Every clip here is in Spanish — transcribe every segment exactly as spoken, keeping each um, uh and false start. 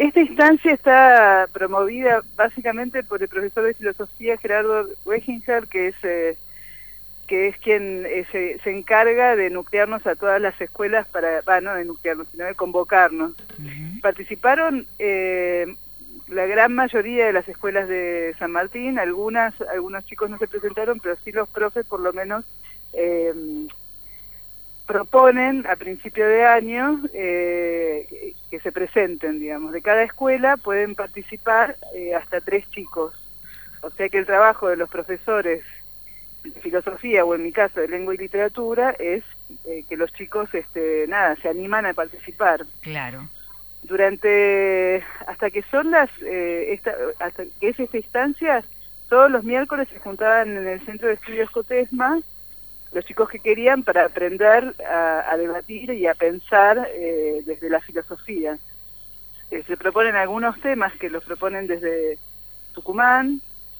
esta instancia está promovida básicamente por el profesor de filosofía Gerardo Wechinger, que es eh, que es quien eh, se, se encarga de nuclearnos a todas las escuelas para, bah, no de nuclearnos, sino de convocarnos. Uh-huh. Participaron eh, la gran mayoría de las escuelas de San Martín, algunas, algunos chicos no se presentaron, pero sí los profes por lo menos eh, proponen a principio de año eh, que se presenten, digamos. De cada escuela pueden participar eh, hasta tres chicos. O sea que el trabajo de los profesores de filosofía, o en mi caso de lengua y literatura, es eh, que los chicos, este, nada, se animan a participar. Claro. Durante, hasta que son las, eh, esta, hasta que es esta instancia, todos los miércoles se juntaban en el Centro de Estudios Cotesma los chicos que querían para aprender a, a debatir y a pensar eh, desde la filosofía. Eh, se proponen algunos temas que los proponen desde Tucumán,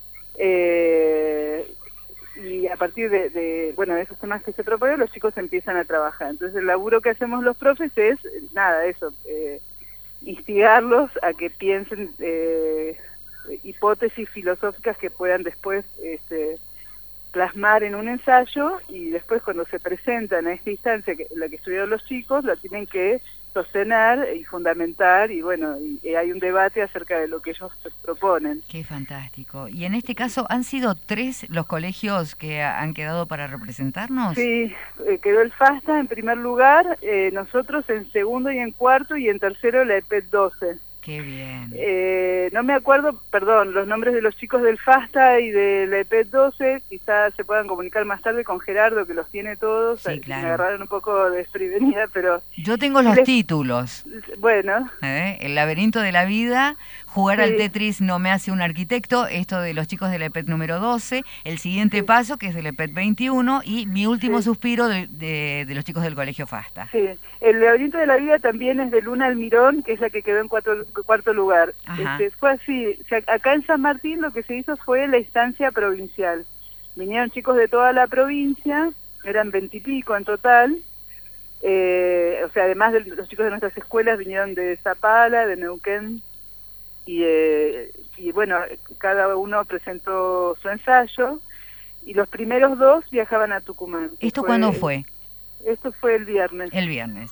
eh, y a partir de, de, bueno, de esos temas que se proponen, los chicos empiezan a trabajar. Entonces el laburo que hacemos los profes es, nada, eso, eh, instigarlos a que piensen eh, hipótesis filosóficas que puedan después este, plasmar en un ensayo, y después cuando se presentan a esta instancia, que, la que estudiaron los chicos, la tienen que sostener y fundamentar, y bueno, y, y hay un debate acerca de lo que ellos proponen. Qué fantástico. Y en este caso, ¿han sido tres los colegios que han quedado para representarnos? Sí, eh, quedó el FASTA en primer lugar, eh, nosotros en segundo y en cuarto, y en tercero la E P E T doce. Qué bien. Eh, no me acuerdo, perdón, los nombres de los chicos del FASTA y de la E P E T doce, quizás se puedan comunicar más tarde con Gerardo, que los tiene todos. Sí, claro. Me agarraron un poco desprevenida, pero... Yo tengo los les... títulos. Bueno. ¿Eh? El laberinto de la vida, jugar sí. al Tetris no me hace un arquitecto, esto de los chicos de la E P E T número doce, el siguiente sí. paso, que es de la E P E T veintiuno, y mi último sí. suspiro de, de, de los chicos del Colegio FASTA. Sí, el laberinto de la vida también es de Luna Almirón, que es la que quedó en cuatro... cuarto lugar. Este, fue así, o sea, acá en San Martín lo que se hizo fue la instancia provincial. Vinieron chicos de toda la provincia, eran veintipico en total, eh, o sea, además de los chicos de nuestras escuelas vinieron de Zapala, de Neuquén, y, eh, y bueno, cada uno presentó su ensayo, y los primeros dos viajaban a Tucumán. ¿Esto fue, cuándo fue? Esto fue el viernes. El viernes.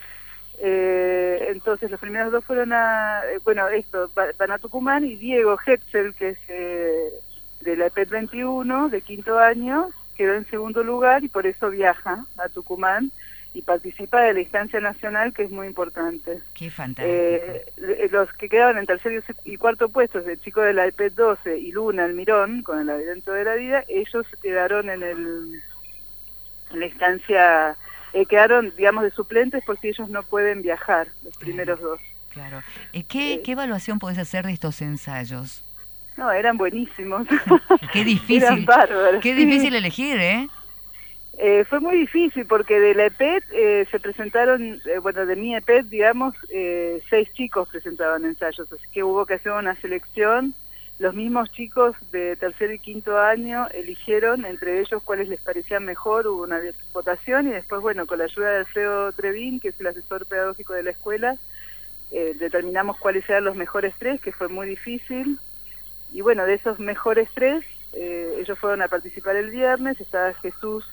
Eh, entonces los primeros dos fueron a, eh, bueno, esto, van a Tucumán, y Diego Hetzel, que es eh, de la E P E T veintiuno, de quinto año, quedó en segundo lugar y por eso viaja a Tucumán y participa de la instancia nacional, que es muy importante. Qué fantástico. Eh, los que quedaban en tercer y cuarto puestos, el chico de la E P E T doce y Luna Almirón, con el laberinto de la vida, ellos quedaron en, el, en la instancia... Eh, quedaron, digamos, de suplentes porque ellos no pueden viajar, los primeros claro, dos. Claro. ¿Y qué, eh, qué evaluación podés hacer de estos ensayos? No, eran buenísimos. Qué difícil. Eran bárbaros. Qué sí. difícil elegir, ¿eh? Eh, fue muy difícil porque de la E P E T eh, se presentaron, eh, bueno, de mi E P E T, digamos, eh, seis chicos presentaban ensayos, así que hubo que hacer una selección. Los mismos chicos de tercer y quinto año eligieron entre ellos cuáles les parecían mejor, hubo una votación, y después, bueno, con la ayuda de Alfredo Trevín, que es el asesor pedagógico de la escuela, eh, determinamos cuáles eran los mejores tres, que fue muy difícil. Y bueno, de esos mejores tres, eh, ellos fueron a participar el viernes. Estaba Jesús,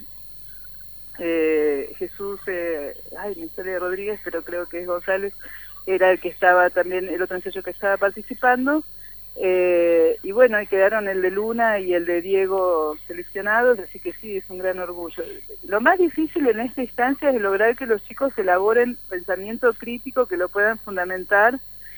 eh, Jesús, eh, ay, me sale Rodríguez, pero creo que es González, era el que estaba también, el otro ensayo que estaba participando. Eh, y bueno, y quedaron el de Luna y el de Diego seleccionados, así que sí, es un gran orgullo. Lo más difícil en esta instancia es lograr que los chicos elaboren pensamiento crítico, que lo puedan fundamentar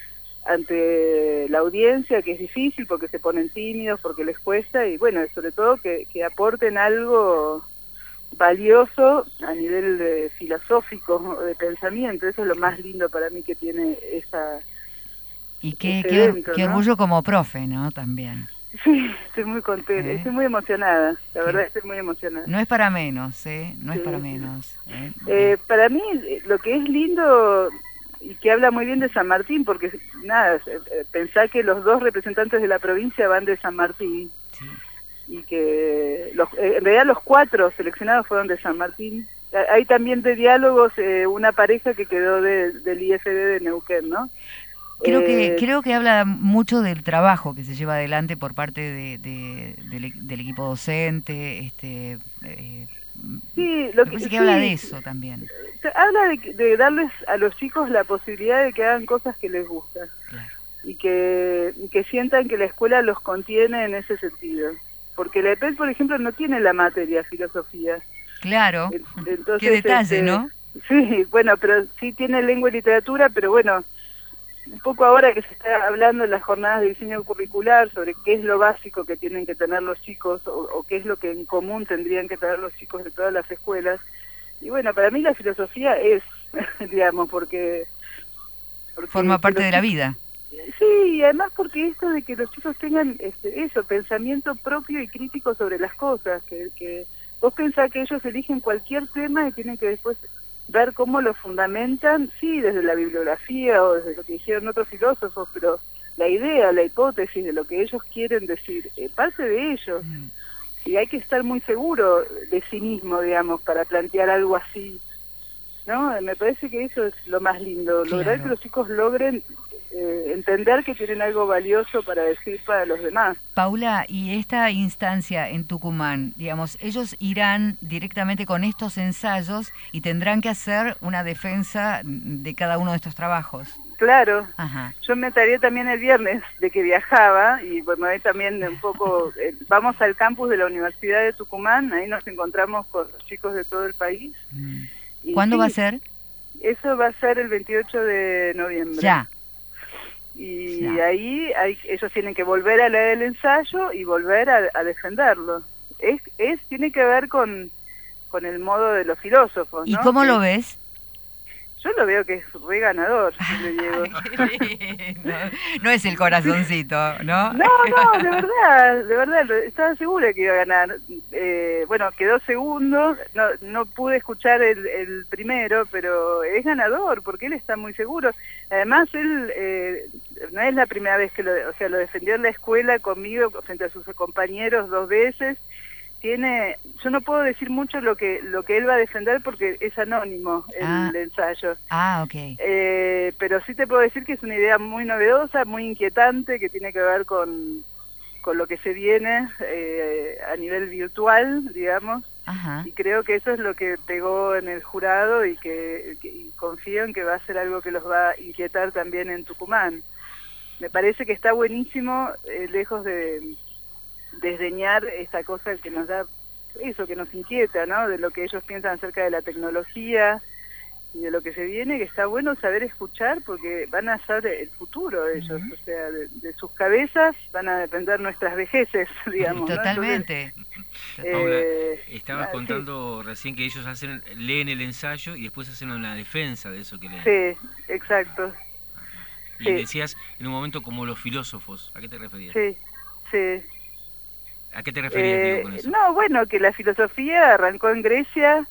ante la audiencia, que es difícil porque se ponen tímidos, porque les cuesta, y bueno, sobre todo que, que aporten algo valioso a nivel de, filosófico, de pensamiento. Eso es lo más lindo para mí que tiene esa... Y qué, este qué, evento, qué orgullo, ¿no? Como profe, ¿no? También. Sí, estoy muy contenta, ¿Eh? estoy muy emocionada, la sí. verdad estoy muy emocionada. No es para menos, ¿eh? No sí. es para menos. ¿eh? Eh, para mí, lo que es lindo y que habla muy bien de San Martín, porque nada, pensá que los dos representantes de la provincia van de San Martín, sí. y que los, eh, en realidad los cuatro seleccionados fueron de San Martín. Hay también de diálogos eh, una pareja que quedó de, del I F D de Neuquén, ¿no? Creo Eh, que creo que habla mucho del trabajo que se lleva adelante por parte de, de- del, e- del equipo docente. Este, eh, sí, lo me que parece que habla de sí, eso también. se habla de, que- de darles a los chicos la posibilidad de que hagan cosas que les gustan Claro. y que, y que sientan que la escuela los contiene en ese sentido. Porque la E P E D, por ejemplo, no tiene la materia filosofía. Claro. En- Qué Entonces, detalle, este, ¿no? sí, bueno, pero sí tiene lengua y literatura, pero bueno, un poco ahora que se está hablando en las jornadas de diseño curricular sobre qué es lo básico que tienen que tener los chicos o, o qué es lo que en común tendrían que tener los chicos de todas las escuelas. Y bueno, para mí la filosofía es, digamos, porque... porque Forma que parte los de la chicos- vida. Sí, y además porque esto de que los chicos tengan este, eso, pensamiento propio y crítico sobre las cosas, que, que vos pensás que ellos eligen cualquier tema y tienen que después ver cómo lo fundamentan, sí, desde la bibliografía o desde lo que dijeron otros filósofos, pero la idea, la hipótesis de lo que ellos quieren decir, eh, parte de ellos. Mm. Y hay que estar muy seguro de sí mismo, digamos, para plantear algo así, ¿no? Me parece que eso es lo más lindo, lograr Claro. que los chicos logren eh, entender que tienen algo valioso para decir para los demás. Paula, y esta instancia en Tucumán, digamos, ellos irán directamente con estos ensayos y tendrán que hacer una defensa de cada uno de estos trabajos. Claro, Ajá. yo me enteré también el viernes de que viajaba y bueno, ahí también un poco, eh, vamos al campus de la Universidad de Tucumán, ahí nos encontramos con los chicos de todo el país. Mm. Y ¿Cuándo sí, va a ser? Eso va a ser el veintiocho de noviembre. Ya. Y Ya. ahí hay, ellos tienen que volver a leer el ensayo y volver a, a defenderlo. Es, es Tiene que ver con, con el modo de los filósofos, ¿Y ¿no? cómo Que lo ves? yo lo veo que es re ganador, le digo. no, no es el corazoncito, ¿no? No, no, de verdad, de verdad, lo- estaba segura que iba a ganar. Eh, bueno, quedó segundo, no, no pude escuchar el, el primero, pero es ganador porque él está muy seguro. Además, él eh, no es la primera vez que lo, o sea, lo defendió en la escuela conmigo frente a sus compañeros dos veces. Tiene, yo no puedo decir mucho lo que lo que él va a defender porque es anónimo el Ah. ensayo. Ah, ok. Eh, pero sí te puedo decir que es una idea muy novedosa, muy inquietante, que tiene que ver con, con lo que se viene eh, a nivel virtual, digamos, Ajá. y creo que eso es lo que pegó en el jurado y que, que y confío en que va a ser algo que los va a inquietar también en Tucumán. Me parece que está buenísimo, eh, lejos de desdeñar esta cosa que nos da, eso que nos inquieta, ¿no? De lo que ellos piensan acerca de la tecnología y de lo que se viene, que está bueno saber escuchar porque van a ser el futuro ellos, Ujú. o sea, de, de sus cabezas van a depender nuestras vejeces, digamos, ¿no? Totalmente. Entonces, Paula, eh, estabas ah, contando recién que ellos hacen leen el ensayo y después hacen una defensa de eso que leen. Sí, sí, exacto, Ajá. Y sí. decías en un momento como los filósofos. ¿A qué te referías? sí, sí. ¿A qué te referías, Eh, digo, con eso? no, bueno, que la filosofía arrancó en Grecia,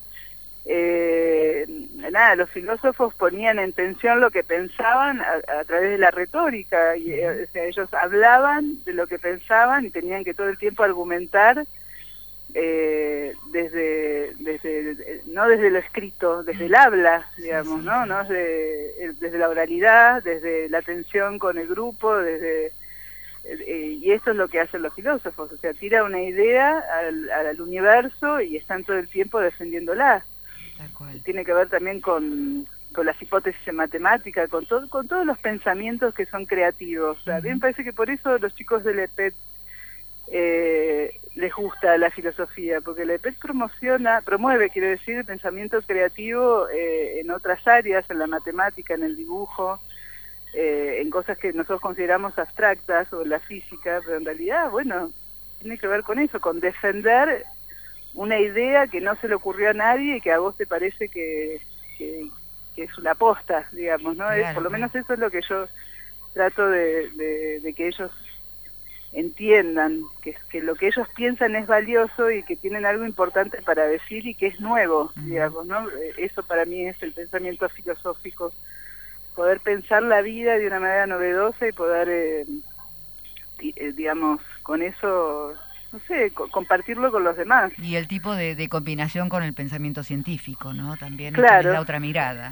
eh, nada, los filósofos ponían en tensión lo que pensaban a, a través de la retórica, y, eh, o sea, ellos hablaban de lo que pensaban y tenían que todo el tiempo argumentar eh, desde, desde, no desde lo escrito, desde el habla, digamos, sí, ¿no? sí. ¿no? Desde, desde la oralidad, desde la atención con el grupo, desde... Eh, y esto es lo que hacen los filósofos, o sea, tira una idea al, al universo y están todo el tiempo defendiéndola. Tal cual. Tiene que ver también con, con las hipótesis en matemática, con, todo, con todos los pensamientos que son creativos. O sea, a mí me parece que por eso los chicos del E P E T eh, les gusta la filosofía, porque la E P E T promociona, promueve, quiero decir, el pensamiento creativo eh, en otras áreas, en la matemática, en el dibujo, Eh, en cosas que nosotros consideramos abstractas o en la física, pero en realidad, bueno, tiene que ver con eso, con defender una idea que no se le ocurrió a nadie y que a vos te parece que, que, que es una aposta, digamos, ¿no? Claro, es, por lo claro. menos eso es lo que yo trato de, de, de que ellos entiendan, que, que lo que ellos piensan es valioso y que tienen algo importante para decir y que es nuevo, Ujú. digamos, ¿no? Eso para mí es el pensamiento filosófico, poder pensar la vida de una manera novedosa y poder, eh, eh, digamos, con eso, no sé, co compartirlo con los demás. Y el tipo de, de combinación con el pensamiento científico, ¿no? También Claro. esto les da otra mirada.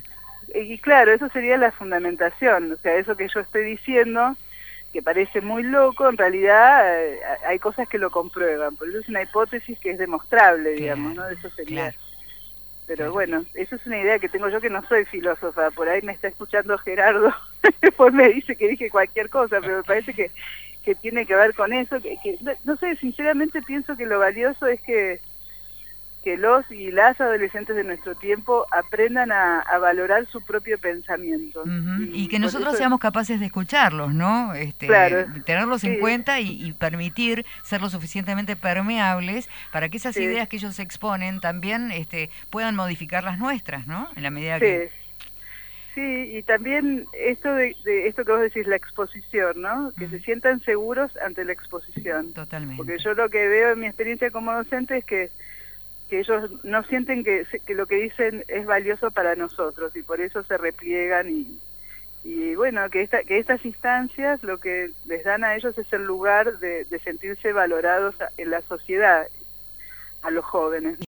y claro, eso sería la fundamentación, o sea, eso que yo estoy diciendo, que parece muy loco, en realidad eh, hay cosas que lo comprueban, por eso es una hipótesis que es demostrable, digamos, claro, ¿no? Eso sería... Claro. Pero Claro. bueno, eso es una idea que tengo yo, que no soy filósofa, por ahí me está escuchando Gerardo, después me dice que dije cualquier cosa, pero me parece que, que tiene que ver con eso, que, que no, no sé, sinceramente pienso que lo valioso es que, que los y las adolescentes de nuestro tiempo aprendan a, a valorar su propio pensamiento. Uh-huh. Y, y que por nosotros eso, seamos capaces de escucharlos, ¿no? Este, claro, tenerlos en sí, cuenta y, y permitir ser lo suficientemente permeables para que esas sí. ideas que ellos exponen también este, puedan modificar las nuestras, ¿no? En la medida Sí, que... sí, y también esto de, de esto que vos decís, la exposición, ¿no? Que Uh-huh. se sientan seguros ante la exposición. Totalmente. Porque yo lo que veo en mi experiencia como docente es que que ellos no sienten que, que lo que dicen es valioso para nosotros y por eso se repliegan y, y bueno, que, esta, que estas instancias lo que les dan a ellos es el lugar de, de sentirse valorados en la sociedad, a los jóvenes.